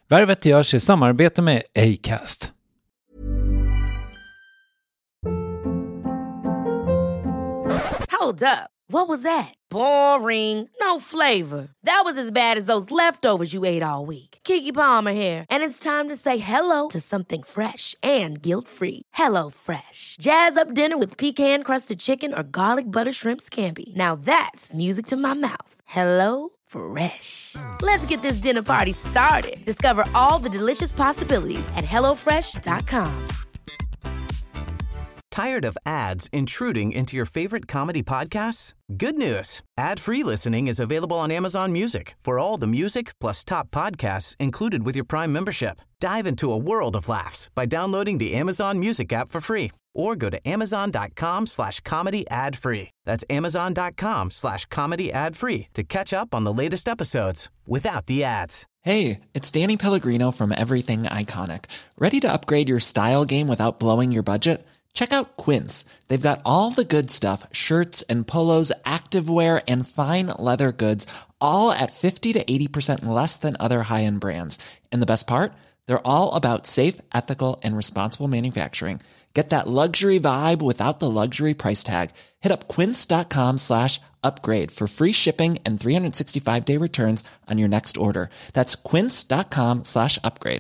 Värvet görs i samarbete med Acast. Hold up. What was that? Boring. No flavor. That was as bad as those leftovers you ate all week. Keke Palmer here, and it's time to say hello to something fresh and guilt-free. Hello Fresh. Jazz up dinner with pecan-crusted chicken or garlic butter shrimp scampi. Now that's music to my mouth. Hello Fresh. Let's get this dinner party started. Discover all the delicious possibilities at hellofresh.com. Tired of ads intruding into your favorite comedy podcasts? Good news. Ad-free listening is available on Amazon Music for all the music plus top podcasts included with your Prime membership. Dive into a world of laughs by downloading the Amazon Music app for free or go to amazon.com/comedy ad-free. That's amazon.com/comedy ad-free to catch up on the latest episodes without the ads. Hey, it's Danny Pellegrino from Everything Iconic. Ready to upgrade your style game without blowing your budget? Check out Quince. They've got all the good stuff, shirts and polos, activewear, and fine leather goods, all at 50 to 80% less than other high-end brands. And the best part? They're all about safe, ethical, and responsible manufacturing. Get that luxury vibe without the luxury price tag. Hit up quince.com/upgrade for free shipping and 365-day returns on your next order. That's quince.com/upgrade.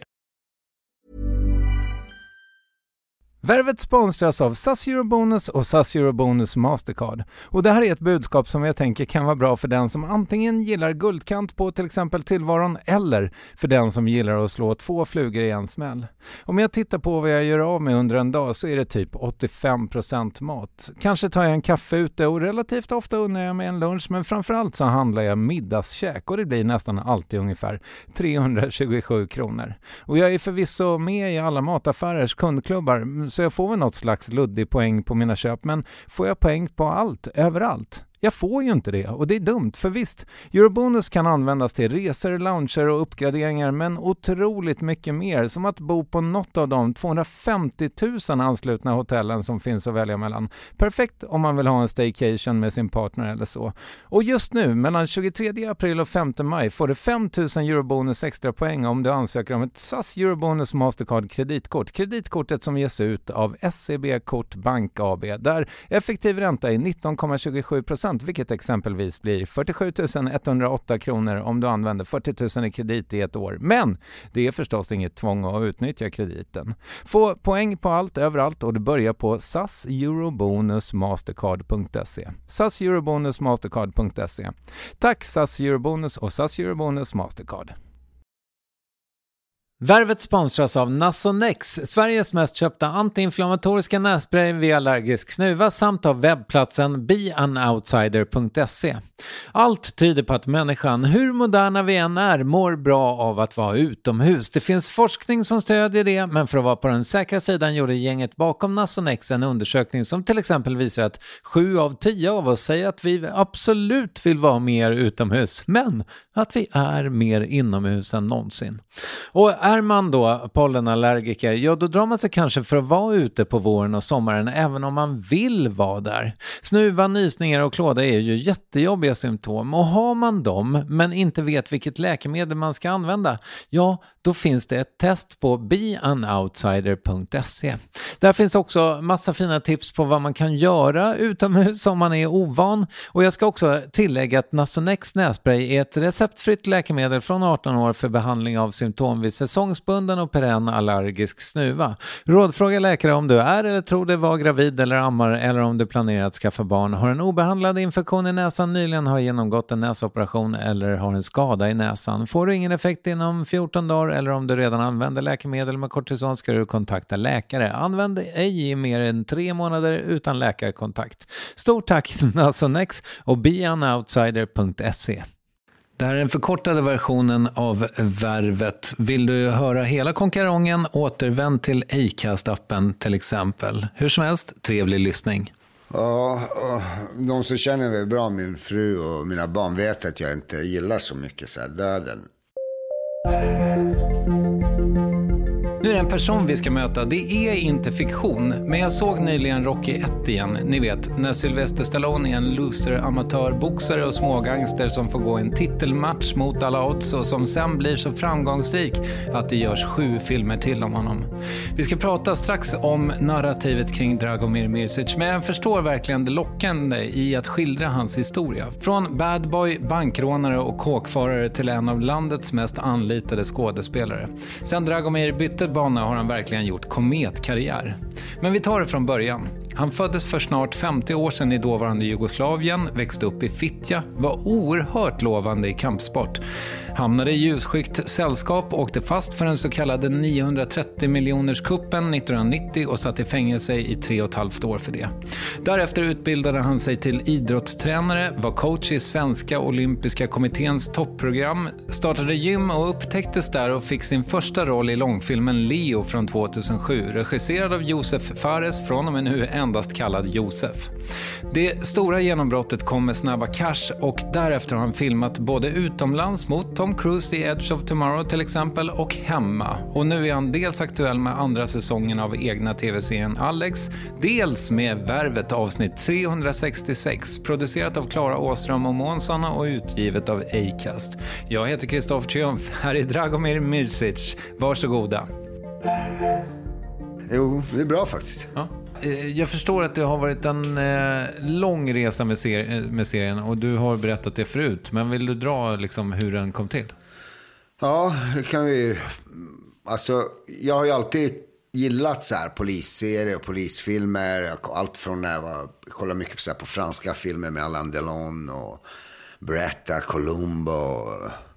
Värvet sponsras av SAS Eurobonus och SAS Eurobonus Mastercard. Och det här är ett budskap som jag tänker kan vara bra för den som antingen gillar guldkant på till exempel tillvaron eller för den som gillar att slå 2 flugor i en smäll. Om jag tittar på vad jag gör av med under en dag så är det typ 85% mat. Kanske tar jag en kaffe ute och relativt ofta unnar jag mig en lunch, men framförallt så handlar jag middagskäk och det blir nästan alltid ungefär 327 kronor. Och jag är förvisso med i alla mataffärers kundklubbar så jag får väl något slags luddig poäng på mina köp, men får jag poäng på allt, överallt? Jag får ju inte det och det är dumt, för visst, Eurobonus kan användas till resor, lounger och uppgraderingar, men otroligt mycket mer, som att bo på något av de 250 000 anslutna hotellen som finns att välja mellan. Perfekt om man vill ha en staycation med sin partner eller så. Och just nu, mellan 23 april och 5 maj, får du 5 000 Eurobonus extra poäng om du ansöker om ett SAS Eurobonus Mastercard kreditkort. Kreditkortet som ges ut av SEB Kort Bank AB, där effektiv ränta är 19,27%. Vilket exempelvis blir 47 108 kronor om du använder 40 000 i kredit i ett år. Men det är förstås inget tvång att utnyttja krediten. Få poäng på allt, överallt, och du börjar på saseurobonusmastercard.se. saseurobonusmastercard.se. Tack SAS Eurobonus och SAS Eurobonus Mastercard. Värvet sponsras av Nasonex, Sveriges mest köpta antiinflammatoriska nässpray vid allergisk snuva, samt av webbplatsen beanoutsider.se. Allt tyder på att människan, hur moderna vi än är, mår bra av att vara utomhus. Det finns forskning som stödjer det, men för att vara på den säkra sidan gjorde gänget bakom Nasonex en undersökning som till exempel visar att 7 av 10 av oss säger att vi absolut vill vara mer utomhus, men att vi är mer inomhus än någonsin. Och är man då pollenallergiker, ja då drar man sig kanske för att vara ute på våren och sommaren även om man vill vara där. Snuva, nysningar och klåda är ju jättejobbiga symptom, och har man dem men inte vet vilket läkemedel man ska använda, ja då finns det ett test på beanoutsider.se. Där finns också massa fina tips på vad man kan göra utomhus om man är ovan, och jag ska också tillägga att Nasonex nässpray är ett receptfritt läkemedel från 18 år för behandling av symptom vid säsongsbunden och perenn allergisk snuva. Rådfråga läkare om du är eller tror dig vara gravid eller ammar, eller om du planerar att skaffa barn, har en obehandlad infektion i näsan, nyligen har genomgått en näsoperation eller har en skada i näsan. Får du ingen effekt inom 14 dagar eller om du redan använder läkemedel med kortison ska du kontakta läkare. Använd ej i mer än 3 månader utan läkarkontakt. Stort tack Nasonex och beanoutsider.se. Det här är den förkortade versionen av Värvet. Vill du höra hela konkarongen, återvänd till Acast-appen till exempel. Hur som helst, trevlig lyssning. Ja, de som känner mig bra, min fru och mina barn, vet att jag inte gillar så mycket så här döden. Nu är det Den person vi ska möta, det är inte fiktion, men jag såg nyligen Rocky 1 igen. Ni vet, när Sylvester Stallone är en loser, amatörboxare och smågangster som får gå en titelmatch mot alla odds och som sen blir så framgångsrik att det görs 7 filmer till om honom. Vi ska prata strax om narrativet kring Dragomir Mirsic, men jag förstår verkligen det lockande i att skildra hans historia. Från bad boy, bankrånare och kåkfarare till en av landets mest anlitade skådespelare. Sen Dragomir bytte bana har han verkligen gjort kometkarriär. Men vi tar det från början. Han föddes för snart 50 år sedan i dåvarande Jugoslavien, växte upp i Fittja, var oerhört lovande i kampsport. Hamnade i ljusskyggt sällskap och åkte fast för den så kallade 930 miljoners kuppen 1990 och satt i fängelse i 3,5 år för det. Därefter utbildade han sig till idrottstränare, var coach i Svenska Olympiska kommitténs toppprogram, startade gym och upptäcktes där och fick sin första roll i långfilmen Leo från 2007, regisserad av Josef Fares, från och med nu endast kallad Josef. Det stora genombrottet kom med Snabba Cash och därefter har han filmat både utomlands mot Tom Cruise i Edge of Tomorrow till exempel och hemma. Och nu är han dels aktuell med andra säsongen av egna tv-serien Alex, dels med Värvet avsnitt 366, producerat av Klara Åström och Månsson och utgivet av Acast. Jag heter Kristoffer Triumf, här är Dragomir Mirsic. Varsågoda. Jo, det är bra faktiskt. Ja. Jag förstår att det har varit en lång resa med serien och du har berättat det förut. Men vill du dra liksom hur den kom till? Ja, det kan vi. Alltså, jag har ju alltid gillat så här polisserier och polisfilmer. Allt från när jag kollade mycket på, så här, på franska filmer med Alain Delon och Beretta, Columbo,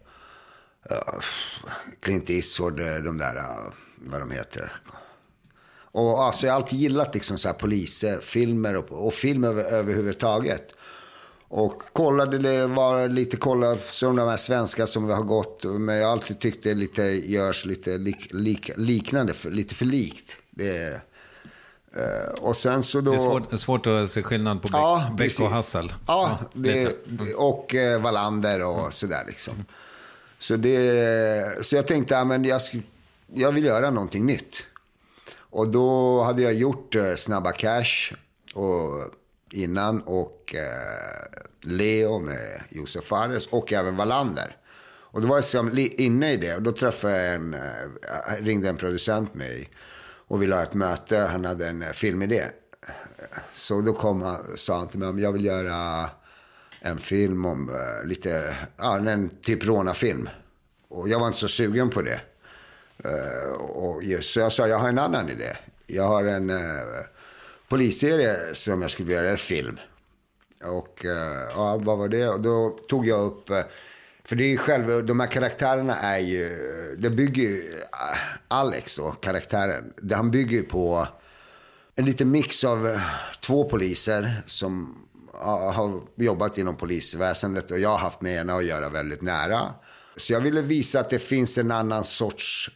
Clint Eastwood, de där, vad de heter. Och alltså, jag har alltid gillat liksom så här poliser, filmer och filmer överhuvudtaget. Och kolla som de här svenska som vi har gått. Men jag har alltid tyckt det lite görs lite liknande, lite för likt. Och sen så då... Det är svårt att se skillnad på Beck och Hassel. Ja, och Wallander och sådär liksom. Så jag tänkte, men jag vill göra någonting nytt. Och då hade jag gjort Snabba Cash innan och Leo med Josef Fares och även Wallander. Och då var jag inne i det och då träffade jag ringde en producent mig och ville ha ett möte. Han hade en filmidé. Så då sa han till mig, jag vill göra en film om en typ rånarfilm. Och jag var inte så sugen på det. Så jag sa, jag har en annan idé. Jag har en polisserie som jag skulle göra en film. Och vad var det? Och då tog jag upp, för det är ju själv, de här karaktärerna är ju, det bygger ju, Alex då, karaktären, han bygger på en liten mix av 2 poliser som har jobbat inom polisväsendet och jag har haft med ena att göra väldigt nära. Så jag ville visa att det finns en annan sorts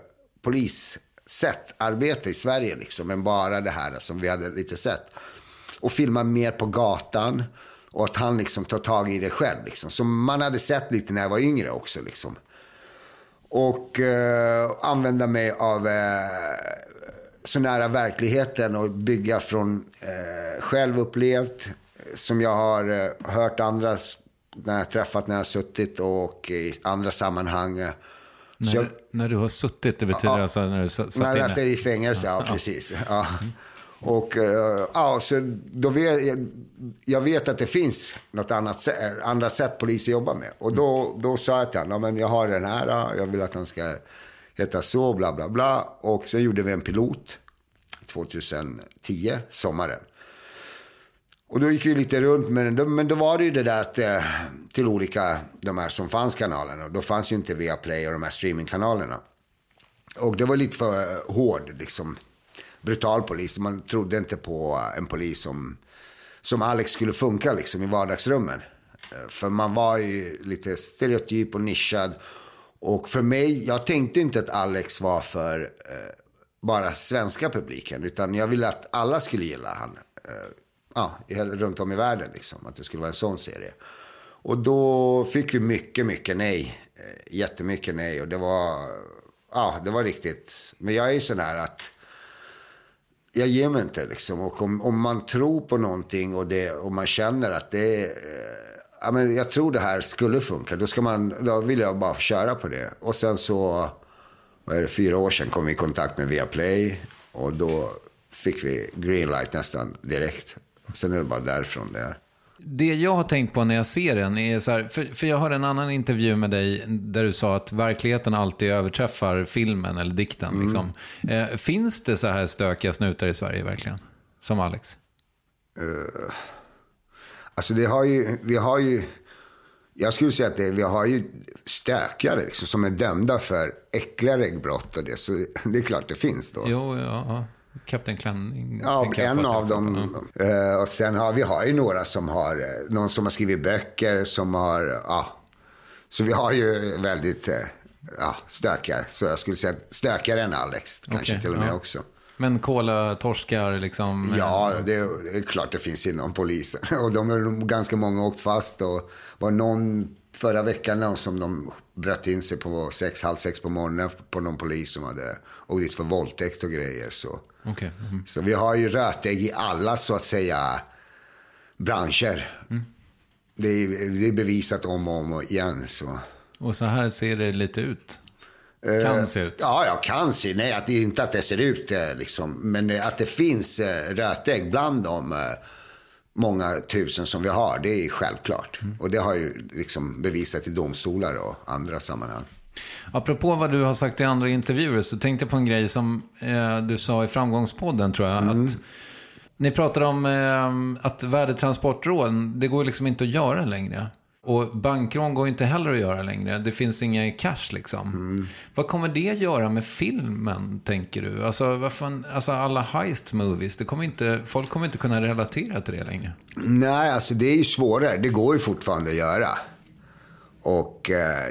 polissätt, arbete i Sverige liksom, än bara det här som vi hade lite sett. Och filma mer på gatan och att han liksom tar tag i det själv liksom. Som man hade sett lite när jag var yngre också liksom. Och använda mig av så nära verkligheten och bygga från själv upplevt som jag har hört andra när jag träffat, när jag har suttit och i andra sammanhang. När du har suttit, det betyder alltså när du satt inne? När jag sitter i fängelse, ja precis. Ja. Och så då jag vet att det finns något annat sätt poliser jobbar med. Och då sa jag till honom, men jag har den här, jag vill att han ska heta så, bla bla bla. Och så gjorde vi en pilot 2010, sommaren. Och då gick vi lite runt, men då var det ju det där att, till olika, de här som fanns kanalerna. Då fanns ju inte Viaplay och de här streamingkanalerna. Och det var lite för hård, liksom, brutal polis. Man trodde inte på en polis som Alex skulle funka liksom, i vardagsrummen. För man var ju lite stereotyp och nischad. Och för mig, jag tänkte inte att Alex var för bara svenska publiken. Utan jag ville att alla skulle gilla han. Runt om i världen liksom, att det skulle vara en sån serie. Och då fick vi mycket nej, jättemycket nej, och det var det var riktigt. Men jag är ju sån här att jag ger mig inte liksom. Och om man tror på någonting och man känner att det är... men jag tror det här skulle funka. Då vill jag bara köra på det. Och sen så, 4 år sedan kom vi i kontakt med Viaplay. Och då fick vi greenlight nästan direkt. Sen är det bara därifrån det. Det jag har tänkt på när jag ser den är så här, för jag hörde en annan intervju med dig där du sa att verkligheten alltid överträffar filmen eller dikten. Liksom. Finns det så här stökiga snutar i Sverige verkligen? Som Alex? Alltså vi har ju, jag skulle säga att vi har ju stökare liksom, som är dömda för äckligare brott och det. Så det är klart det finns då. Jo, ja. Kapten Klänning. Ja, en av dem. Och sen har ju några som har, någon som har skrivit böcker som har, så vi har ju väldigt stökare. Så jag skulle säga stökare än Alex, kanske till och med också. Men kola-torskar liksom? Ja, det är klart det finns inom polisen. Och de är ganska många åkt fast. Och var någon förra veckan som de bröt in sig på 5:30 på morgonen på någon polis som hade åkt dit för våldtäkt och grejer. Så. Okay. Så vi har ju rötägg i alla, så att säga, branscher. Det är bevisat om och igen. Så. Och så här ser det lite ut? Kan se ut? Ja, jag kan se. Nej, inte att det ser ut liksom. Men att det finns rötägg bland de många tusen som vi har, det är självklart. Och det har ju liksom bevisat i domstolar och andra sammanhang. Apropå vad du har sagt i andra intervjuer, så tänkte jag på en grej som du sa i Framgångspodden, tror jag. Att ni pratade om att värdetransportråd, det går liksom inte att göra längre. Och bankrån går inte heller att göra längre. Det finns ingen cash liksom. Vad kommer det göra med filmen, tänker du? Alltså alla heist movies, folk kommer inte kunna relatera till det längre. Nej, alltså det är ju svårare. Det går ju fortfarande att göra. Och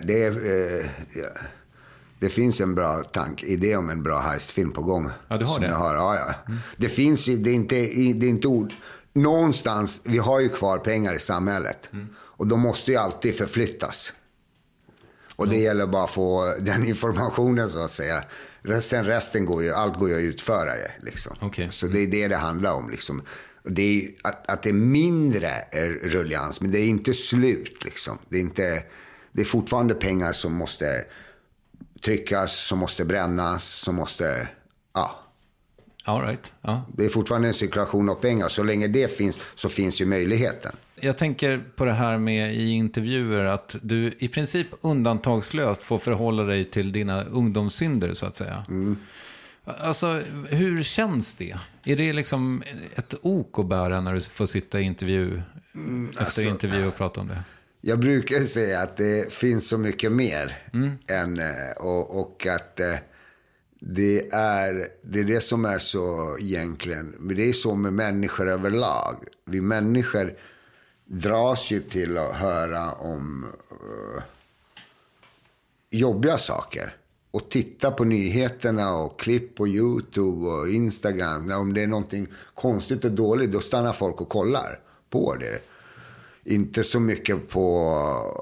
det finns en bra idé om en bra heistfilm på gång. Ja, du har det? Ja. Det finns ju, det är inte ord. Någonstans, vi har ju kvar pengar i samhället. Och de måste ju alltid förflyttas. Och det gäller bara att få den informationen, så att säga. Sen resten allt går ju att utföra liksom. Okay. Så det är det handlar om liksom. Det är att det är mindre rullians, men det är inte slut liksom. Det är fortfarande pengar som måste tryckas, som måste brännas, som måste All right. Ja. Det är fortfarande en cirkulation av pengar. Så länge det finns, så finns ju möjligheten. Jag tänker på det här med i intervjuer att du i princip undantagslöst får förhålla dig till dina ungdomssynder, så att säga. Alltså, hur känns det? Är det liksom ett ok att bära när du får sitta i intervju efter intervju och prata om det? Jag brukar säga att det finns så mycket mer än, och att det är det som är så egentligen. Men det är så med människor överlag. Vi människor dras ju till att höra om jobbiga saker. Och titta på nyheterna och klipp på YouTube och Instagram. Om det är någonting konstigt och dåligt, då stannar folk och kollar på det. Inte så mycket på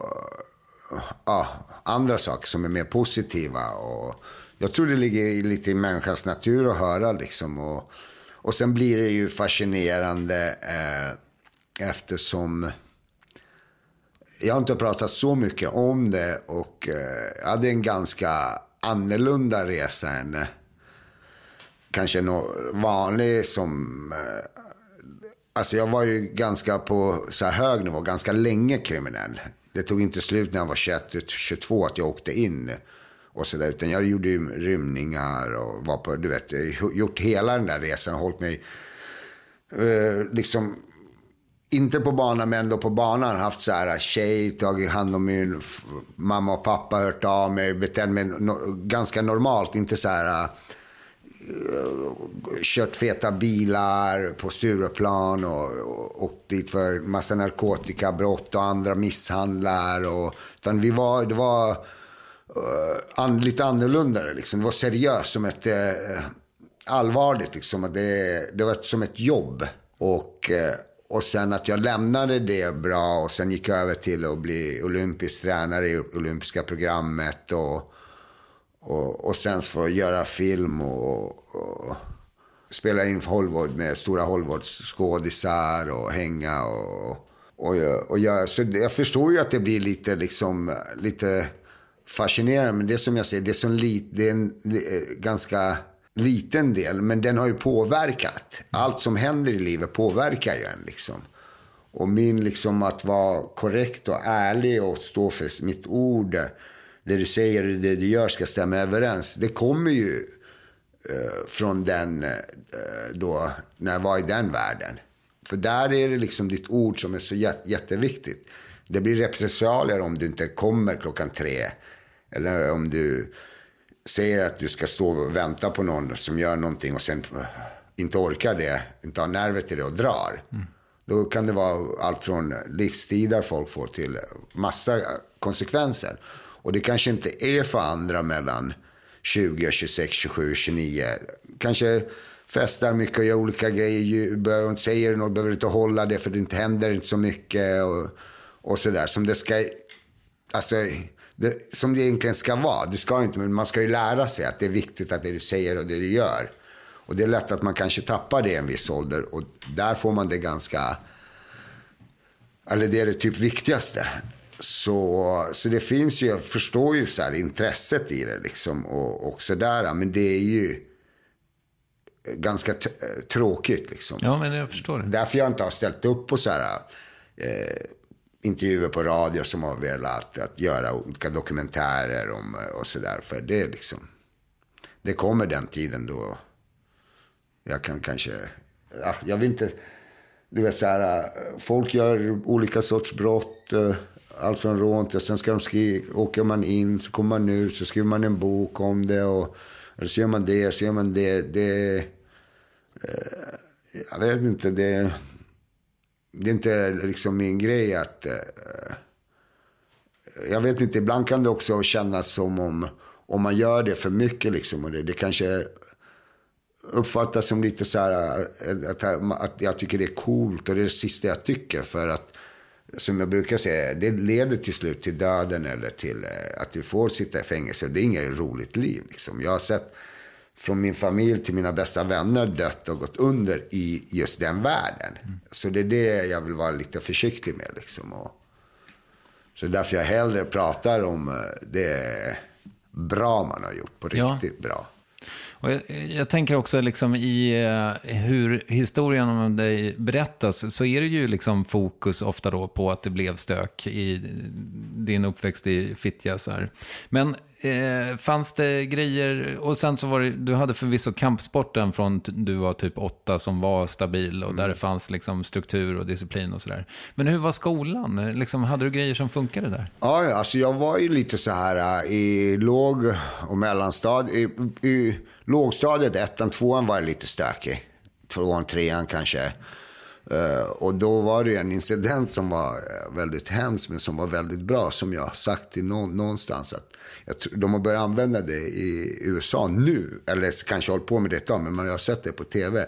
andra saker som är mer positiva. Och jag tror det ligger lite i människans natur att höra liksom. Och sen blir det ju fascinerande eftersom jag har inte pratat så mycket om det. Och jag hade en ganska annorlunda resa än kanske vanlig som... Alltså jag var ju ganska på så här hög nivå, ganska länge kriminell. Det tog inte slut när jag var 21-22 att jag åkte in och så där, utan jag gjorde ju rymningar och var på, gjort hela den där resan och hållit mig liksom inte på banan men ändå på banan, haft så här tjej, tagit hand om min mamma och pappa, hört av mig, betett mig ganska normalt, inte så här kört feta bilar på Stureplan och dit för massa narkotikabrott och andra misshandlar utan det var lite annorlunda liksom. Det var seriöst, som ett allvarligt liksom. Det var som ett jobb och sen att jag lämnade det bra och sen gick jag över till att bli olympisk tränare i olympiska programmet Och sen få göra film och spela in Hollywood med stora Hollywood-skådisar och hänga och jag, så jag förstår ju att det blir lite fascinerande, men det som jag säger, det är en ganska liten del, men den har ju påverkat. Allt som händer i livet påverkar ju en liksom. Och min liksom att vara korrekt och ärlig och stå för mitt ord, det du säger och det du gör ska stämma överens. Det kommer ju från den då när jag var i den världen. För där är det liksom ditt ord som är så jätteviktigt. Det blir repressalier om du inte kommer 3:00. Eller om du säger att du ska stå och vänta på någon som gör någonting och sen inte orkar det, inte har nerver till det och drar. Då kan det vara allt från livstider folk får till massa konsekvenser. Och det kanske inte är för andra mellan 20, 26, 27, 29. Kanske festar mycket och gör olika grejer. Behöver inte säga något, behöver inte hålla det för det inte händer inte så mycket. Och sådär. Som det ska, alltså, som det egentligen ska vara. Det ska inte, men man ska ju lära sig att det är viktigt att det du säger och det du gör. Och det är lätt att man kanske tappar det i en viss ålder. Och där får man det ganska, eller det är det typ viktigaste. Så det finns ju, jag förstår ju så här intresset i det liksom och sådär, men det är ju ganska tråkigt liksom. Ja, men jag förstår det. Därför jag inte har ställt upp på så här intervjuer på radio som har velat att göra olika dokumentärer om och sådär, för det är liksom, det kommer den tiden då jag kan kanske, ja, jag vill inte, du vet så här, folk gör olika sorts brott, allt från rån till, sen ska de åker man in, så kommer man ut, så skriver man en bok om det och eller så gör man det, jag vet inte, det är inte liksom min grej att jag vet inte, ibland kan det också kännas som om man gör det för mycket liksom, och det kanske uppfattas som lite så här att jag tycker det är coolt, och det är det sista jag tycker, för att som jag brukar säga, det leder till slut till döden eller till att du får sitta i fängelse. Det är inget roligt liv liksom. Jag har sett från min familj till mina bästa vänner dött och gått under i just den världen. Så det är det jag vill vara lite försiktig med liksom. Så därför jag hellre pratar om det bra man har gjort, på riktigt bra. Och jag tänker också liksom i hur historien om dig berättas, så är det ju liksom fokus ofta då på att det blev stök i din uppväxt i Fittja så här. Men fanns det grejer, och sen så var det, du hade förvisso kampsporten från du var typ 8 som var stabil och där det fanns liksom struktur och disciplin och sådär. Men hur var skolan? Liksom, hade du grejer som funkade där? Ja, alltså jag var ju lite så här i låg- och mellanstad. I lågstadiet, 1:an, 2:an var lite stökig. 2:an, 3:an kanske. Och då var det en incident som var väldigt hemsk, men som var väldigt bra, som jag sagt till någonstans att de har börjat använda det i USA nu, eller kanske hållit på med det ett tag, men man har sett det på tv.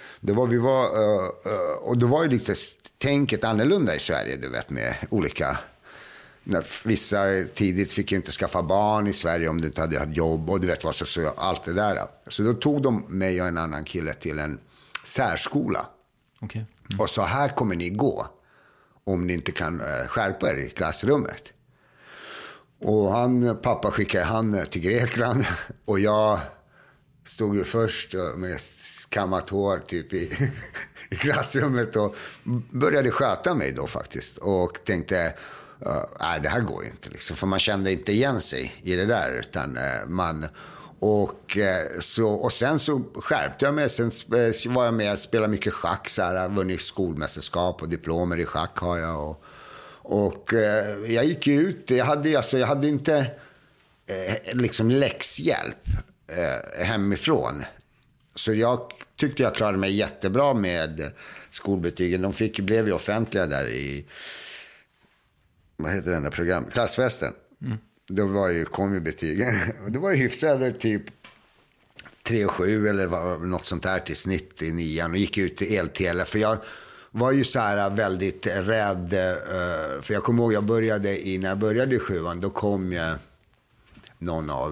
Och då var ju lite tänket annorlunda i Sverige, du vet, med olika, när vissa tidigt fick ju inte skaffa barn i Sverige om du inte hade jobb, och du vet vad, så allt det där. Så då tog de mig och en annan kille till en särskola. Okay. Och så här kommer ni gå om ni inte kan skärpa er i klassrummet. Och pappa skickade han till Grekland, och jag stod ju först med kammat hår typ i klassrummet och började sköta mig då faktiskt, och tänkte nej, det här går ju inte liksom, för man kände inte igen sig i det där, utan och sen så skärpte jag mig. Sen var jag med och spelade mycket schack, så här, vunnit skolmästerskap och diplomer i schack har jag, och jag gick ut. Jag hade inte liksom läxhjälp hemifrån, så jag tyckte jag klarade mig jättebra med skolbetygen. De blev ju offentliga där i, vad heter den där program, klassfesten. Då kom ju betygen, och det var ju hyfsade typ 3,7 eller något sånt där till snitt i 9:an, och gick ut till eltele, för jag var ju så här väldigt rädd, för jag kommer ihåg när jag började i 7:an, då kom någon av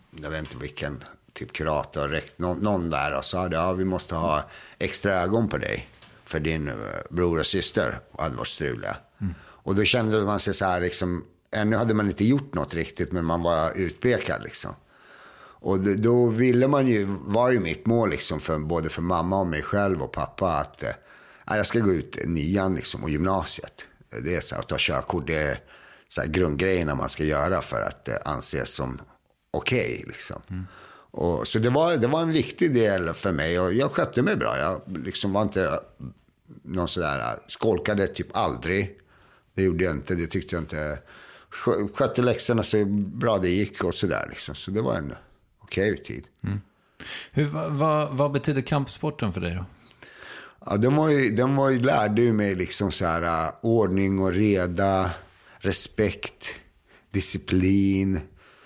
jag vet inte vilken typ kurator, någon där och sa ja, vi måste ha extra ögon på dig för din bror och syster hade varit struliga. Och då kände man sig så här liksom, ännu hade man inte gjort något riktigt, men man var utpekad liksom. Och då ville man ju, var ju mitt mål liksom både för mamma och mig själv och pappa att jag ska gå ut 9:an liksom och gymnasiet. Det är så här, att ta körkort, det är så här grundgrejerna man ska göra för att anses som okej liksom. Och så det var en viktig del för mig och jag skötte mig bra. Jag liksom var inte någon sådär, skolkade typ aldrig. Det gjorde jag inte, det tyckte jag inte. Skötte läxorna så bra det gick och sådär liksom. Så det var en okej tid. Vad betyder kampsporten för dig då? Ja, de lärde ju mig liksom så här ordning och reda, respekt, disciplin.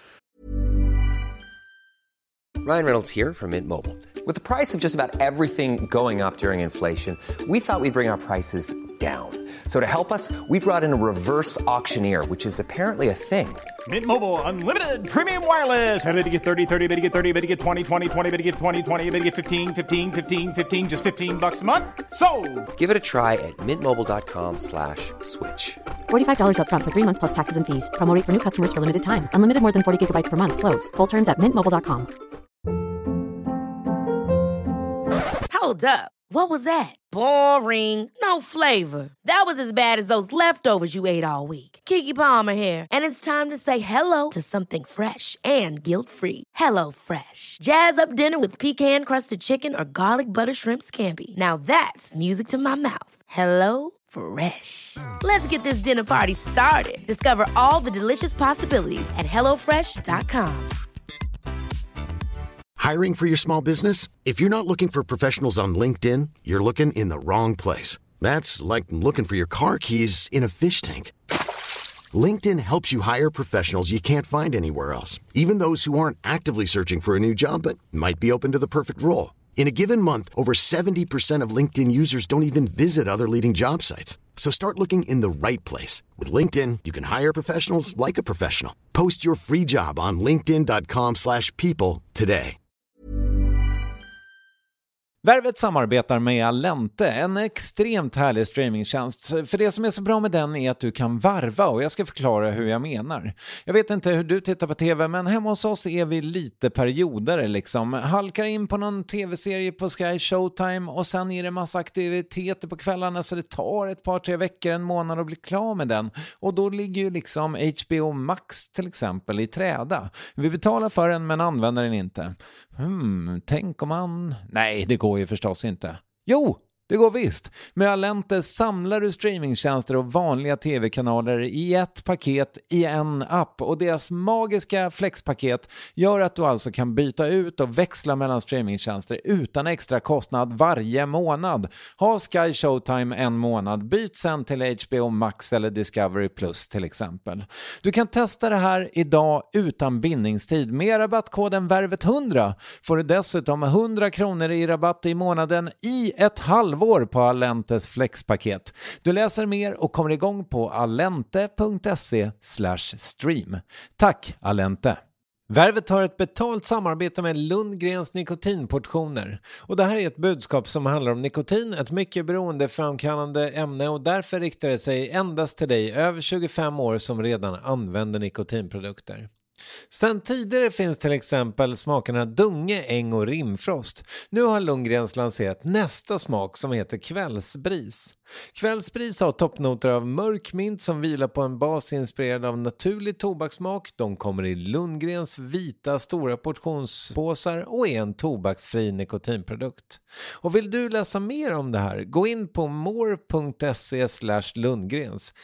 Ryan Reynolds here from Mint Mobile. With the price of just about everything going up during inflation, we thought we'd bring our prices down. So to help us, we brought in a reverse auctioneer, which is apparently a thing. Mint Mobile Unlimited Premium Wireless. How to get 30, 30, bit to get 30, bit to get 20, 20, 20, bit to get 20, 20, bit to get 15, 15, 15, 15, just $15 a month? Sold! Give it a try at mintmobile.com/switch. $45 up front for 3 months plus taxes and fees. Promo rate for new customers for limited time. Unlimited more than 40 gigabytes per month. Slows full terms at mintmobile.com. Hold up. What was that? Boring. No flavor. That was as bad as those leftovers you ate all week. Keke Palmer here, and it's time to say hello to something fresh and guilt-free. Hello Fresh. Jazz up dinner with pecan-crusted chicken or garlic butter shrimp scampi. Now that's music to my mouth. Hello Fresh. Let's get this dinner party started. Discover all the delicious possibilities at hellofresh.com. Hiring for your small business? If you're not looking for professionals on LinkedIn, you're looking in the wrong place. That's like looking for your car keys in a fish tank. LinkedIn helps you hire professionals you can't find anywhere else, even those who aren't actively searching for a new job but might be open to the perfect role. In a given month, over 70% of LinkedIn users don't even visit other leading job sites. So start looking in the right place. With LinkedIn, you can hire professionals like a professional. Post your free job on linkedin.com/people today. Värvet samarbetar med Allente, en extremt härlig streamingtjänst. För det som är så bra med den är att du kan varva, och jag ska förklara hur jag menar. Jag vet inte hur du tittar på tv, men hemma hos oss är vi lite perioder liksom. Halkar in på någon tv-serie på Sky Showtime och sen är det massa aktiviteter på kvällarna, så det tar ett par, 3 veckor, en månad att bli klar med den. Och då ligger ju liksom HBO Max till exempel i träda. Vi betalar för den men använder den inte. Tänk om man... Nej, det går ju förstås inte. Jo, det går visst. Med Allente samlar du streamingtjänster och vanliga tv-kanaler i ett paket i en app. Och deras magiska flexpaket gör att du alltså kan byta ut och växla mellan streamingtjänster utan extra kostnad varje månad. Ha Sky Showtime en månad, byt sen till HBO Max eller Discovery Plus till exempel. Du kan testa det här idag utan bindningstid. Med rabattkoden VÄRVET100 får du dessutom 100 kronor i rabatt i månaden i ett halvår på Allentes flexpaket. Du läser mer och kommer igång på allente.se/stream. Tack Allente! Värvet har ett betalt samarbete med Lundgrens nikotinportioner. Och det här är ett budskap som handlar om nikotin, ett mycket beroendeframkallande ämne, och därför riktar det sig endast till dig över 25 år som redan använder nikotinprodukter. Sen tidigare finns till exempel smakerna Dunge, Äng och Rimfrost. Nu har Lundgrens lanserat nästa smak som heter Kvällsbris. Kvällsbris har toppnoter av mörk mint som vilar på en bas inspirerad av naturlig tobakssmak. De kommer i Lundgrens vita stora portionspåsar och är en tobaksfri nikotinprodukt. Och vill du läsa mer om det här, gå in på more.se/Lundgrens.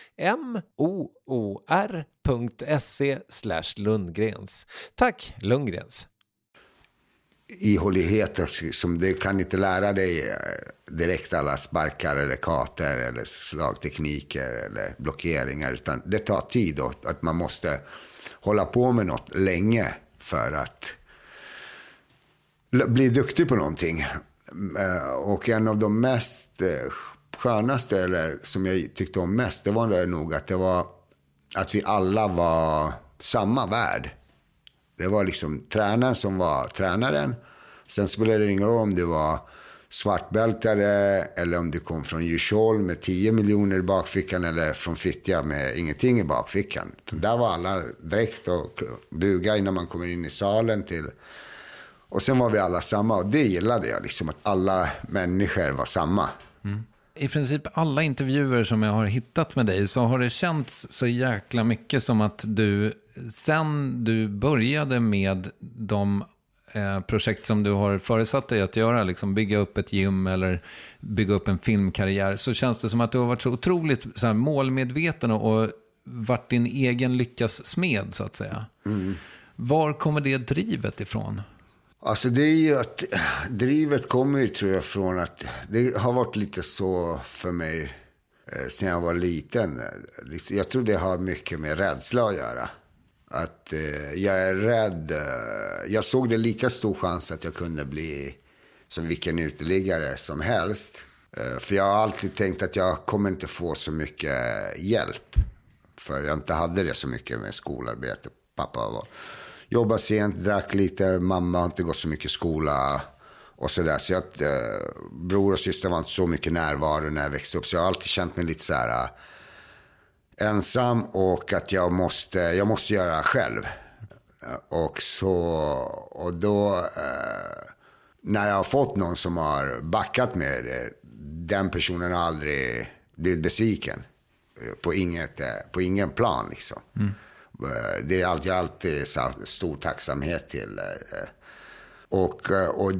moor.se/Lundgrens. Tack Lundgrens! Ihållighet som du kan inte lära dig direkt alla sparkar eller kater eller slagtekniker eller blockeringar, utan det tar tid och att man måste hålla på med något länge för att bli duktig på någonting. Och en av de mest skönaste, eller som jag tyckte om mest, det var nog att det var att vi alla var samma värld. Det var liksom tränaren som var tränaren. Sen spelade det ingen roll om du var svartbältare eller om du kom från Djursholm med 10 miljoner i bakfickan eller från Fittja med ingenting i bakfickan. Där var alla direkt och buga innan man kommer in i salen till. Och sen var vi alla samma, och det gillade jag liksom, att alla människor var samma. I princip alla intervjuer som jag har hittat med dig så har det känts så jäkla mycket som att du, sen du började med de projekt som du har föresatt dig att göra, liksom bygga upp ett gym eller bygga upp en filmkarriär, så känns det som att du har varit så otroligt så här målmedveten och varit din egen lyckas smed, så att säga. Var kommer det drivet ifrån? Alltså det är ju att drivet kommer ju, tror jag, från att det har varit lite så för mig sen jag var liten. Jag tror det har mycket med rädsla att göra. Att jag är rädd. Jag såg det lika stor chans att jag kunde bli som vilken uteliggare som helst. För jag har alltid tänkt att jag kommer inte få så mycket hjälp. För jag inte hade det så mycket med skolarbete. Pappa jobbade sent, drack lite. Mamma har inte gått så mycket skola och sådär. Så bror och syster var inte så mycket närvaro när jag växte upp. Så jag har alltid känt mig lite så här ensam, och att jag måste göra själv. Och då när jag har fått någon som har backat med det, den personen har aldrig blivit besviken på ingen plan liksom. Det är alltid så stor tacksamhet till. Och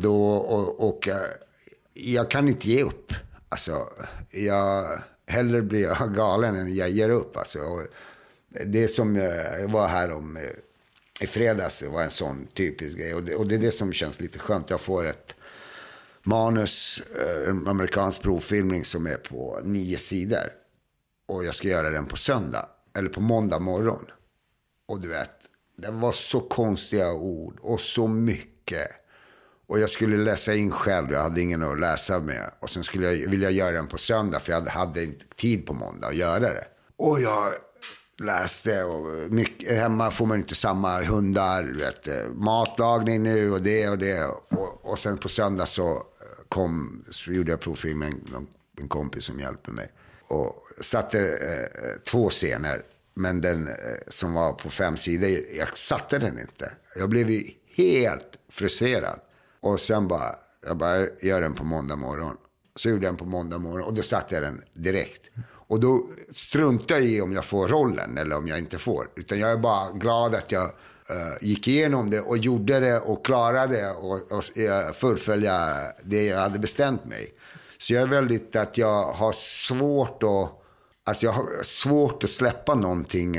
jag kan inte ge upp. Alltså, hellre blir jag galen än jag ger upp. Alltså, det som jag var här i fredags var en sån typisk grej. Och det är det som känns lite skönt. Jag får ett manus, en amerikansk provfilmning som är på 9 sidor. Och jag ska göra den på söndag, eller på måndag morgon. Och du vet, det var så konstiga ord och så mycket. Och jag skulle läsa in själv, jag hade ingen att läsa med. Och sen ville jag göra den på söndag, för jag hade inte tid på måndag att göra det. Och jag läste, och mycket, hemma får man inte samma hundar, vet, matlagning nu och det och det. Och sen på söndag så gjorde jag provfilmen, en kompis som hjälpte mig. Och satte 2 scener. Men den som var på 5 sidor, jag satte den inte. Jag blev helt frustrerad. Och sen jag bara gör den på måndag morgon. Så gjorde jag den på måndag morgon, och då satte jag den direkt. Och då struntar jag i om jag får rollen eller om jag inte får. Utan jag är bara glad att jag gick igenom det och gjorde det och klarade och fullfölja det jag hade bestämt mig. Så jag är väldigt att jag har svårt att... Alltså jag har svårt att släppa någonting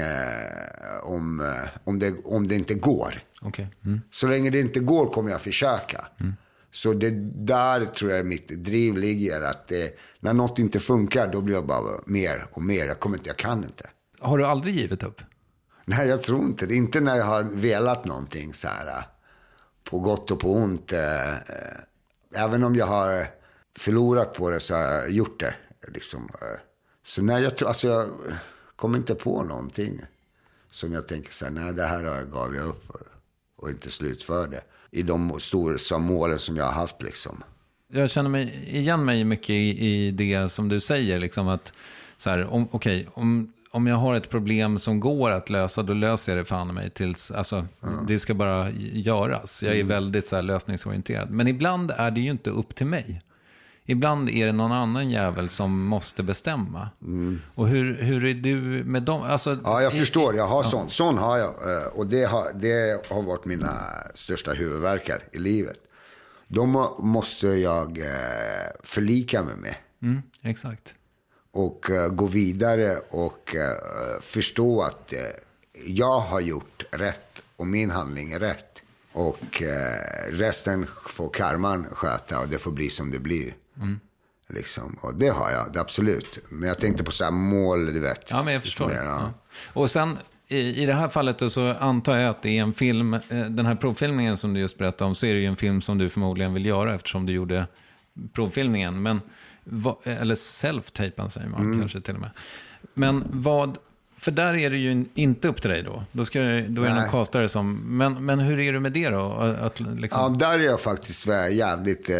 om det inte går. Okay. Så länge det inte går kommer jag försöka. Så det där tror jag mitt driv ligger. Att när något inte funkar, då blir jag bara mer och mer. Jag kan inte. Har du aldrig givit upp? Nej, jag tror inte det. Inte när jag har velat någonting så här. På gott och på ont. Även om jag har förlorat på det, så har jag gjort det. Liksom. Så nej, jag kommer inte på någonting som jag tänker så här, nej, det här gav jag upp och inte slutförde i de stora målen som jag har haft liksom. Jag känner igen mig mycket i det som du säger liksom, att så här, om jag har ett problem som går att lösa, då löser jag det fan mig tills, alltså, det ska bara göras. Jag är väldigt så här lösningsorienterad. Men ibland är det ju inte upp till mig. Ibland är det någon annan jävel som måste bestämma. Och hur är du med dem? Alltså, ja, jag förstår. Jag har sån har jag. Och det har varit mina största huvudvärkar i livet. De måste jag förlika mig med. Exakt. Och gå vidare och förstå att jag har gjort rätt och min handling är rätt. Och resten får karman sköta, och det får bli som det blir. Liksom. Och det har jag, det absolut. Men jag tänkte på så här mål, du vet. Ja, men jag förstår. Ja. Och sen i det här fallet då, så antar jag att det är en film, den här provfilmningen som du just berättade om, så är det ju en film som du förmodligen vill göra eftersom du gjorde provfilmningen. Men eller self-tapen säger man kanske till och med. Men För där är det ju inte upp till dig då. Då är det någon castare som... Men hur är du med det då? Att liksom... Ja, där är jag faktiskt jävligt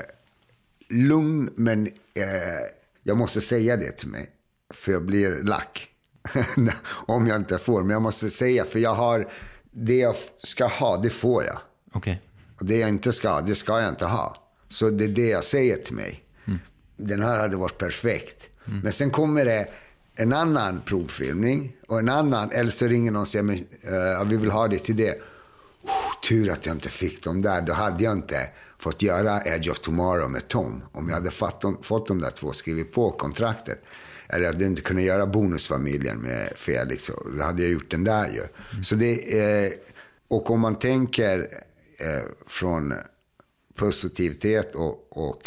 lugn, men jag måste säga det till mig. För jag blir lack. Om jag inte får. Men jag måste säga, för jag har... Det jag ska ha, det får jag. Okej. Och det jag inte ska ha, det ska jag inte ha. Så det är det jag säger till mig. Den här hade varit perfekt. Men sen kommer det en annan provfilmning. Och en annan, eller så ringer någon och säger, vi vill ha det till det. Tur att jag inte fick dem där. Då hade jag inte fått göra Edge of Tomorrow med Tom. Om jag hade fått de där 2 skrivit på kontraktet. Eller jag hade inte kunnat göra Bonusfamiljen med Felix. Då hade jag gjort den där ju. Så det, och om man tänker från positivitet och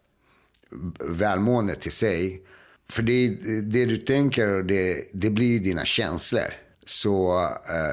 välmående till sig. För det du tänker, och det blir dina känslor. Så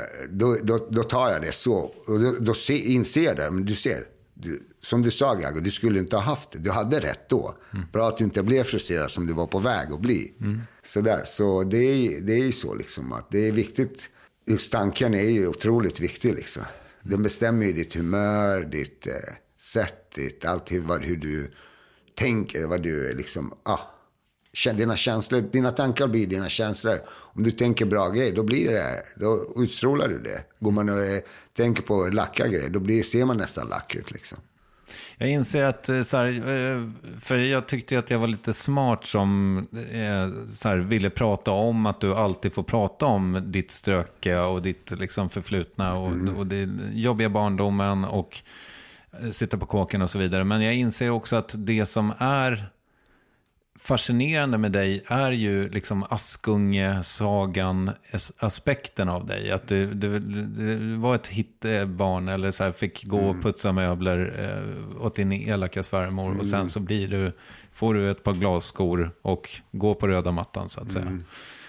då tar jag det så. Och då inser jag det. Men du ser, som du sa, Gago, du skulle inte ha haft det. Du hade rätt då. Bra att du inte blev frustrerad som du var på väg att bli. Sådär. Så det är ju så liksom, att det är viktigt. Just tanken är ju otroligt viktig liksom. Den bestämmer ju ditt humör, ditt sätt, allt hur du tänker, vad du liksom, dina känslor, dina tankar blir dina känslor. Om du tänker bra grejer, då blir det, då utstrålar du det. Går man och tänker på lacka grejer, då ser man nästan lack ut liksom. Jag inser att så här, för jag tyckte att jag var lite smart som så här, ville prata om att du alltid får prata om ditt ströke och ditt liksom förflutna och det jobbiga barndomen och sitta på kåken och så vidare. Men jag inser också att det som är fascinerande med dig är ju liksom Askunge-sagan, aspekten av dig. Att du var ett hitbarn eller så här, fick gå och putsa möbler åt din elaka svärmor och sen så får du ett par glasskor och gå på röda mattan så att säga.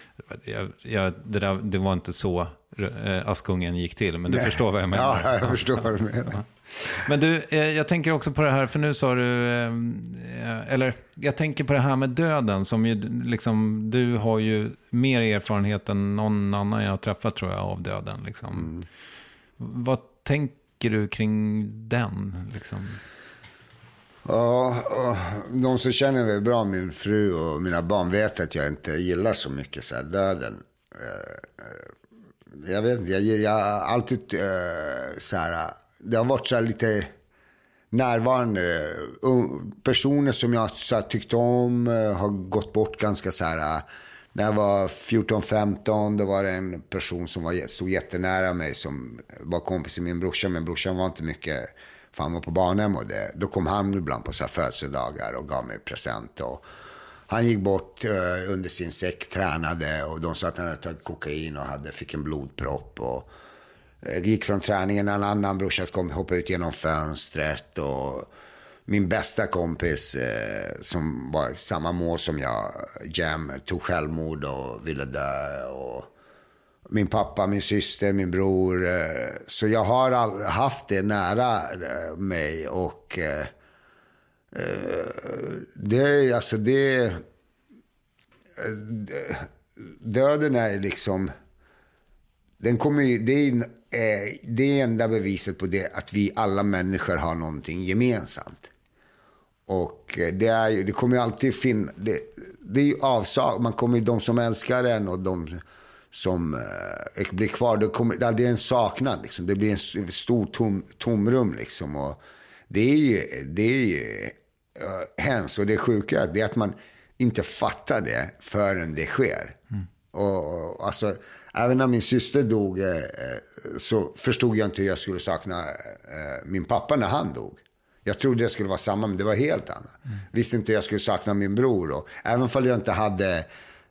Det var inte så Askungen gick till, men du förstår vad jag menar. Ja, jag förstår vad du menar. Men du, jag tänker också på det här, för nu sa du, eller jag tänker på det här med döden som ju liksom, du har ju mer erfarenhet än någon annan jag har träffat tror jag av döden liksom. Vad tänker du kring den liksom? Ja, de som känner mig bra, min fru och mina barn, vet att jag inte gillar så mycket så här döden. Jag vet inte, jag har alltid så här, det har varit så här lite närvarande. Personer som jag så här tyckte om har gått bort ganska så här. När jag var 14-15, då var det en person som stod jättenära mig som var kompis med min brorsa. Men brorsan var inte mycket, för han var på barnhem och det. Då kom han ibland på så här födelsedagar och gav mig present. Och han gick bort under sin säck, tränade och de sa att han hade tagit kokain och fick en blodpropp. Och gick från träningen, en annan brorsa kom hoppa ut genom fönstret och min bästa kompis som var samma mål som jag, Jam, tog självmord och ville dö. Och min pappa, min syster, min bror. Så jag har haft det nära mig och döden är liksom, den kommer ju, det är enda beviset på det, att vi alla människor har någonting gemensamt. Och det kommer ju alltid finnas, det är ju man kommer, de som älskar en och de som blir kvar, det är en saknad liksom. Det blir en stor tomrum liksom. Och det är ju hemskt, och det sjuka det är att man inte fattar det förrän det sker. Och alltså, även när min syster dog så förstod jag inte hur jag skulle sakna min pappa när han dog. Jag trodde det skulle vara samma, men det var helt annat. Visste inte jag skulle sakna min bror. Och även om jag inte hade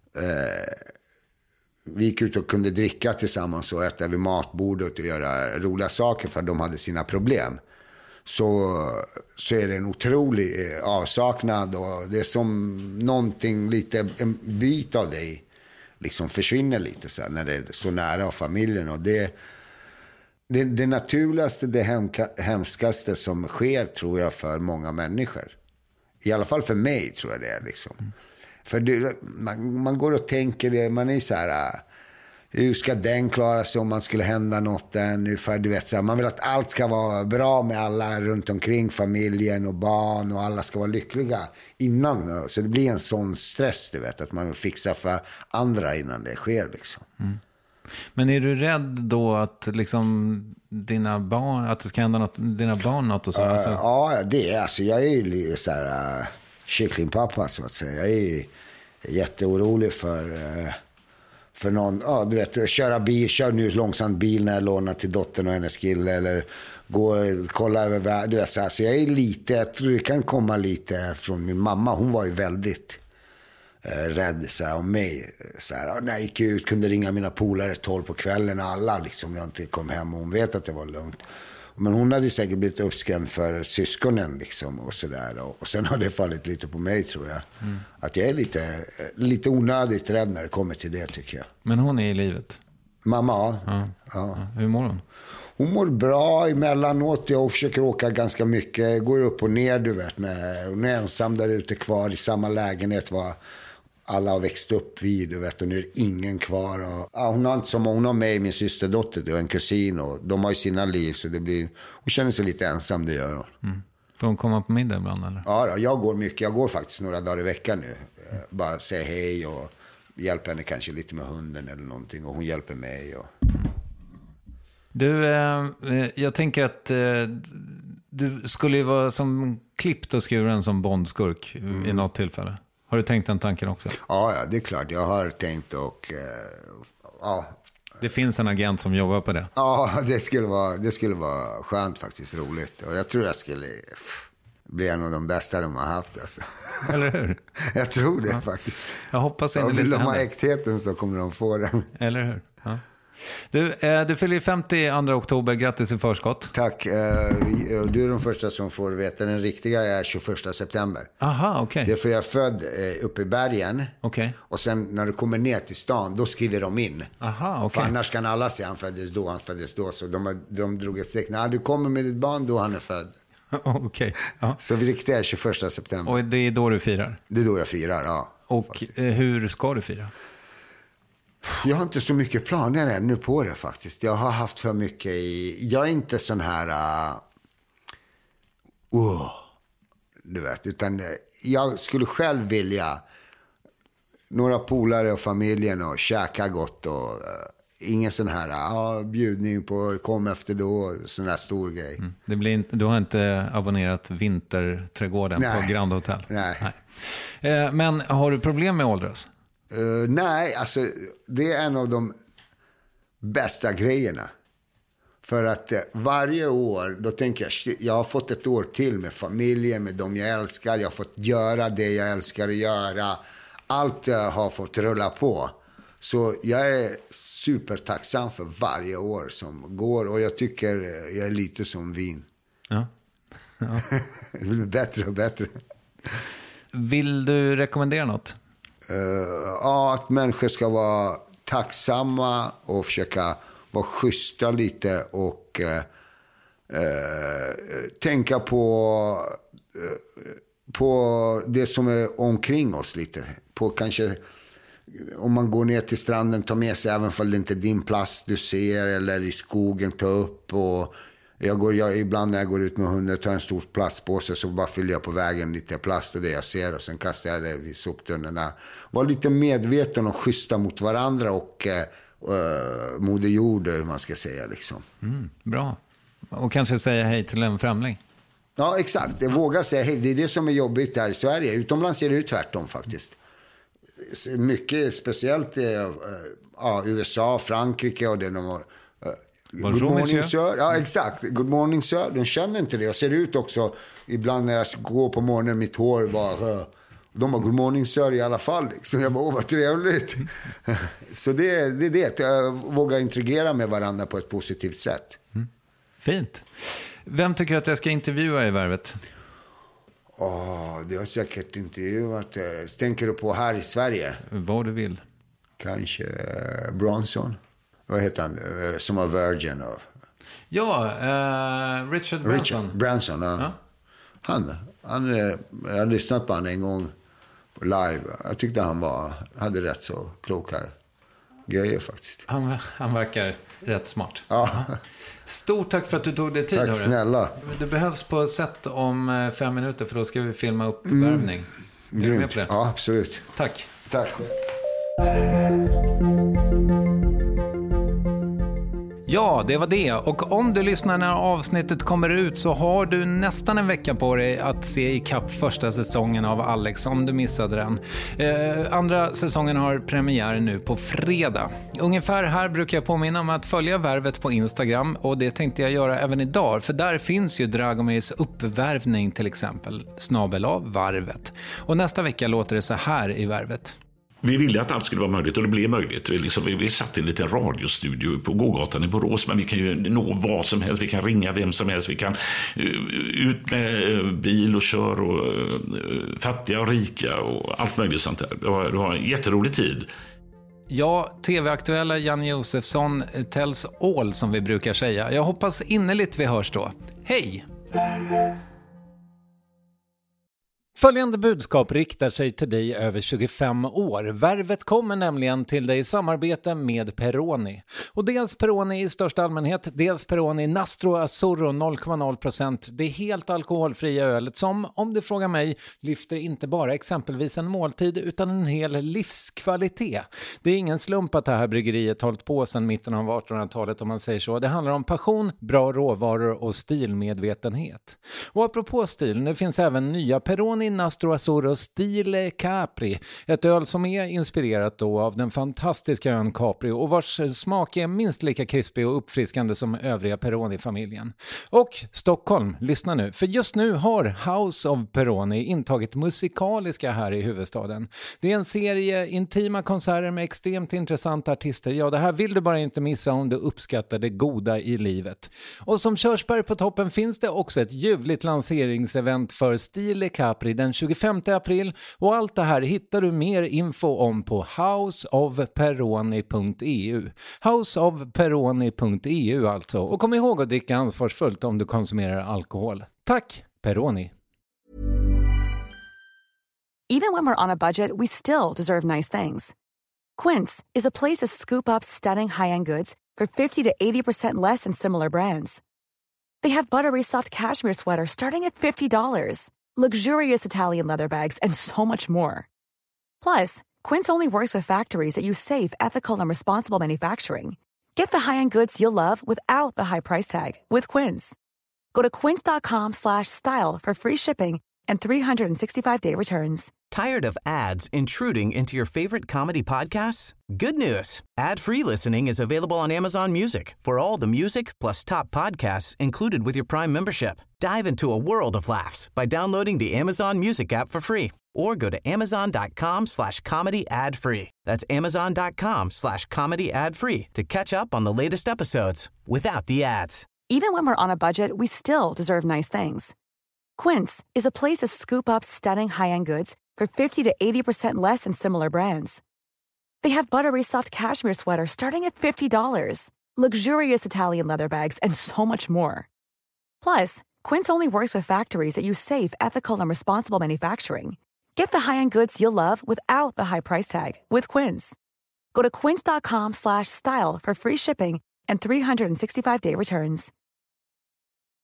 vi gick ut och kunde dricka tillsammans och äta vid matbordet och göra roliga saker för att de hade sina problem. Så är det en otrolig avsaknad, och det är som någonting, lite en bit av dig liksom försvinner lite så här, när det är så nära av familjen. Och det naturligaste, det hemskaste som sker, tror jag, för många människor. I alla fall för mig tror jag det är liksom. För man går och tänker det, man är så här, hur ska den klara sig om man skulle hända något ungefär, du vet så här, man vill att allt ska vara bra med alla runt omkring, familjen och barn, och alla ska vara lyckliga innan, så det blir en sån stress, du vet, att man vill fixa för andra innan det sker liksom. Men är du rädd då att liksom dina barn, att det ska hända något, dina barn något och så? Ja, det är alltså, jag är ju så här kycklingpappa så att säga. Jag är jätteorolig för någon, du vet, kör nu långsamt bil när jag lånar till dottern och hennes kille, eller gå och kolla över världen, du vet, så här. Så jag är lite, jag tror det kan komma lite från min mamma. Hon var ju väldigt rädd så här, om mig så här, när jag gick ut kunde ringa mina polare 12 på kvällen, alla liksom, jag inte kom hem, och hon vet att det var lugnt. Men hon hade säkert blivit uppskrämd för syskonen liksom, och sådär. Och sen har det fallit lite på mig, tror jag. Att jag är lite onödigt rädd när det kommer till det, tycker jag. Men hon är i livet? Mamma, ja. Hur mår hon? Hon mår bra emellanåt. Jag försöker åka ganska mycket. Går upp och ner, du vet. Hon är ensam där ute kvar i samma lägenhet vad alla har växt upp vid, du vet, och nu är det ingen kvar. Och, hon har inte som hon har mig, min systerdotter och en kusin, och de har ju sina liv, så det blir, hon känner sig lite ensam, det gör hon. Får hon komma på middag ibland, eller? Ja, jag går mycket. Jag går faktiskt några dagar i veckan nu. Bara säga hej och hjälper henne kanske lite med hunden eller någonting, och hon hjälper mig. Du, jag tänker att du skulle ju vara som klippt och skuren som Bondskurk i något tillfälle. Har du tänkt den tanken också? Ja, det är klart. Jag har tänkt, och det finns en agent som jobbar på det. Ja, det skulle vara skönt faktiskt, roligt. Och jag tror jag skulle bli en av de bästa de har haft. Alltså. Eller hur? Jag tror det faktiskt. Jag hoppas inte lite. Vill de ha äktheten så kommer de få den. Eller hur? Ja. Du fyller 50 oktober, grattis i förskott. Tack, du är den första som får veta. Den riktiga är 21 september. Aha, okej. Det är för jag är född uppe i bergen. Okej. Och sen när du kommer ner till stan, då skriver de in. Aha, okej. För annars kan alla säga han föddes då. Så de drog ett streck. När du kommer med ditt barn, då han är född. Okej. Ja. Så vi riktigt är 21 september. Och det är då du firar? Det är då jag firar, ja. Och hur ska du fira? Jag har inte så mycket planer ännu på det faktiskt. Jag har haft för mycket jag är inte sån här du vet, utan jag skulle själv vilja några polare och familjen och käka gott, och ingen sån här bjudning på kom efter då, sån där stor grej. Det blir du har inte abonnerat Vinterträdgården på Grand Hotel? Nej. Men har du problem med åldras? Nej, alltså det är en av de bästa grejerna. För att varje år, då tänker jag har fått ett år till med familjen, med dem jag älskar. Jag har fått göra det jag älskar att göra. Allt har fått rulla på. Så jag är supertacksam för varje år som går. Och jag tycker jag är lite som vin. Ja. Det blir bättre och bättre. Vill du rekommendera något? Att människor ska vara tacksamma och försöka vara schyssta lite, och tänka på det som är omkring oss lite. På kanske om man går ner till stranden, ta med sig, även om det inte är din plats du ser, eller i skogen, ta upp. Och ibland när jag går ut med hunden tar en stor plastpåse, så bara fyller jag på vägen lite plast och det jag ser, och sen kastar jag det vid soptunnorna. Var lite medveten och schyssta mot varandra och moder jord, hur man ska säga liksom. Bra. Och kanske säga hej till en främling. Ja, exakt. Våga säga hej. Det är det som är jobbigt här i Sverige. Utomlands är det ju tvärtom faktiskt. Mycket speciellt USA, Frankrike och det de har. Good morning sir. Ja, exakt. Good morning sir. De känner inte det. Jag ser ut också ibland när jag går på morgonen, mitt hår bara de har good morning sir i alla fall liksom. Jag bara, vad trevligt. Så det är det. Jag vågar interagera med varandra på ett positivt sätt. Fint. Vem tycker att jag ska intervjua i Värvet? Det har säkert intervjuat. Tänker du på här i Sverige? Vad du vill. Kanske Bronson. Vad heter han? Som var Virgin av. Ja, Richard Branson, ja. Han jag har lyssnat på han en gång på live. Jag tyckte han hade rätt så kloka grejer faktiskt. Han verkar rätt smart. Ja. Stort tack för att du tog dig tid. Tack snälla. Du behövs på set om 5 minuter, för då ska vi filma uppvärmning. Är du med på det? Ja, absolut. Tack. Tack. Ja, det var det. Och om du lyssnar när avsnittet kommer ut så har du nästan en vecka på dig att se i kapp första säsongen av Alex, om du missade den. Andra säsongen har premiär nu på fredag. Ungefär här brukar jag påminna om att följa Värvet på Instagram, och det tänkte jag göra även idag, för där finns ju Dragomirs uppvärvning till exempel, /Varvet. Och nästa vecka låter det så här i Värvet. Vi ville att allt skulle vara möjligt, och det blev möjligt. Vi satt i en liten radiostudio på Gågatan i Borås, men vi kan ju nå vad som helst. Vi kan ringa vem som helst. Vi kan ut med bil och kör, och fattiga och rika och allt möjligt sånt där. Det var en jätterolig tid. Ja, tv-aktuella Janne Josefsson tells all, som vi brukar säga. Jag hoppas innerligt vi hörs då. Hej! Följande budskap riktar sig till dig över 25 år. Värvet kommer nämligen till dig i samarbete med Peroni. Och dels Peroni i största allmänhet, dels Peroni Nastro Azzurro 0,0%. Det är helt alkoholfria ölet som, om du frågar mig, lyfter inte bara exempelvis en måltid utan en hel livskvalitet. Det är ingen slump att det här bryggeriet hållit på sedan mitten av 1800-talet, om man säger så. Det handlar om passion, bra råvaror och stilmedvetenhet. Och apropå stil, nu finns även nya Peroni Nastro Azzurro Stile Capri, ett öl som är inspirerat då av den fantastiska ön Capri och vars smak är minst lika krispig och uppfriskande som övriga Peroni-familjen. Och Stockholm, lyssna nu, för just nu har House of Peroni intagit musikaliska här i huvudstaden. Det är en serie intima konserter med extremt intressanta artister. Ja, det här vill du bara inte missa om du uppskattar det goda i livet. Och som körsbär på toppen finns det också ett ljuvligt lanseringsevent för Stile Capri den 25 april, och allt det här hittar du mer info om på houseofperoni.eu. Houseofperoni.eu alltså. Och kom ihåg att dricka ansvarsfullt om du konsumerar alkohol. Tack, Peroni. Even when we're on a budget, we still deserve nice things. Quince is a place to scoop up stunning high-end goods for 50 to 80% less than similar brands. They have buttery soft cashmere sweaters starting at $50, luxurious Italian leather bags, and so much more. Plus, Quince only works with factories that use safe, ethical, and responsible manufacturing. Get the high-end goods you'll love without the high price tag with Quince. Go to quince.com/style for free shipping and 365-day returns. Tired of ads intruding into your favorite comedy podcasts? Good news. Ad-free listening is available on Amazon Music for all the music plus top podcasts included with your Prime membership. Dive into a world of laughs by downloading the Amazon Music app for free or go to amazon.com/comedy ad-free. That's amazon.com/comedy ad-free to catch up on the latest episodes without the ads. Even when we're on a budget, we still deserve nice things. Quince is a place to scoop up stunning high-end goods for 50 to 80% less than similar brands. They have buttery soft cashmere sweaters starting at $50, luxurious Italian leather bags, and so much more. Plus, Quince only works with factories that use safe, ethical, and responsible manufacturing. Get the high-end goods you'll love without the high price tag with Quince. Go to quince.com/style for free shipping and 365-day returns.